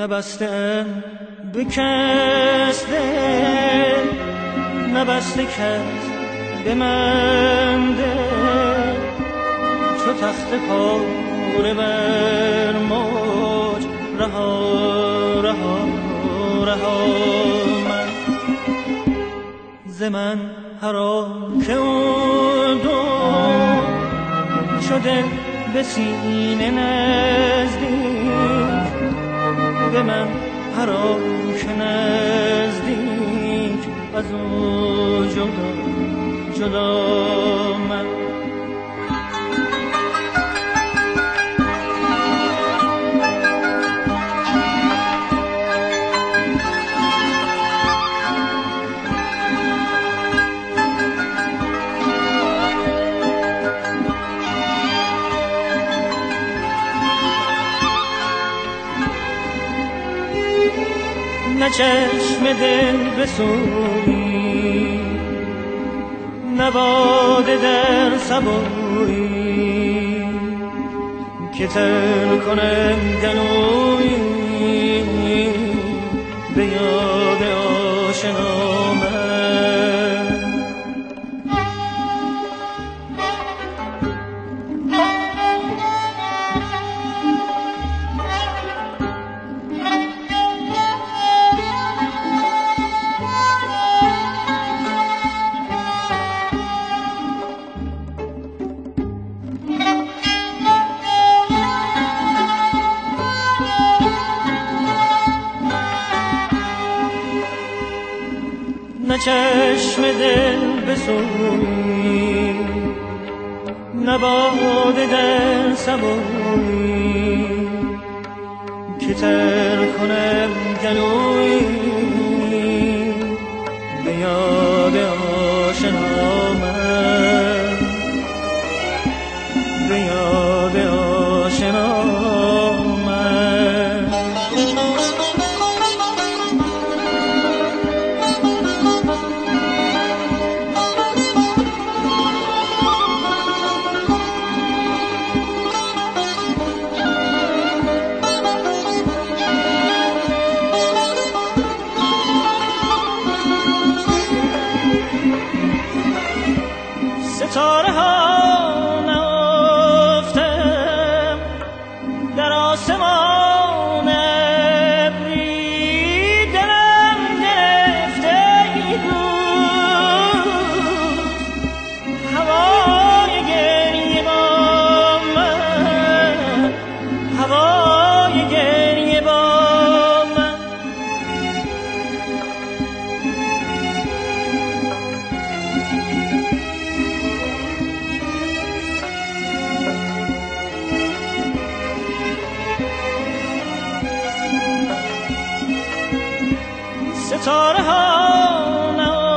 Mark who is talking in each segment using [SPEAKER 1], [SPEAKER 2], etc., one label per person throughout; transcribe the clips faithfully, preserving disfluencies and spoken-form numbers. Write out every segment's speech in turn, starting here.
[SPEAKER 1] نبستم به کس دل، نبسته کس به من دل، چو تخت پاره بر موج رها رها رها من ز من هر آن که او دو شده به سینه نزدیک، به من هر آن که نزدیک از او جدا جدا من نه چشم دل بسویی، نه باده در صبویی که تر کنم گلویی به یاد آشنا من. نه چشم دل بسویی، نه باده در صبویی که تر کنم گلویی به یاد آشنا من، به یاد آشنا من. ستاره ها نافتم در آسمان ابری، دلم گرفته ای روز هوای گریه با من، هوای گریه با من. ستاره ها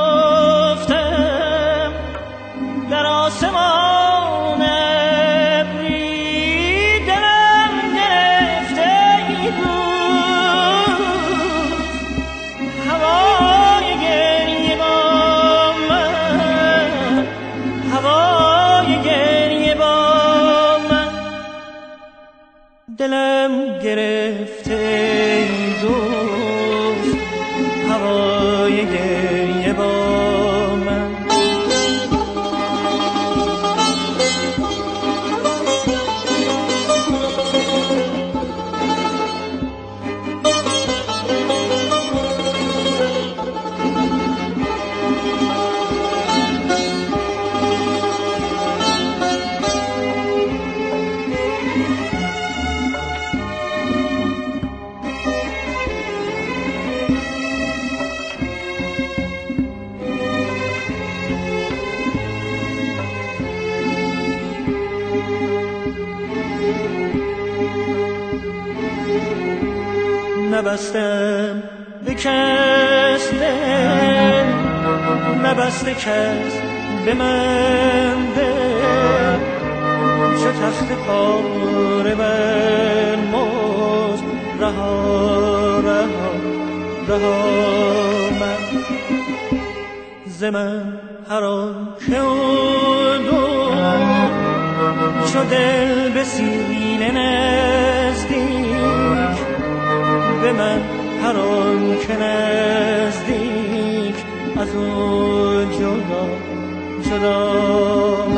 [SPEAKER 1] نافتم در آسمان ابری، دلم گرفته ای روز هوای گریه با من، هوای گریه با من. دلم گرفته ای دوست هوای گریه با من. نبستم به کس دل، نبسته کس به من دل، چو تخت پاره بر موج رها رها رها من ز من هر آن که او دو چو دل به سینه نزدیک، به من هر آن که نزدیک از او جدا جدا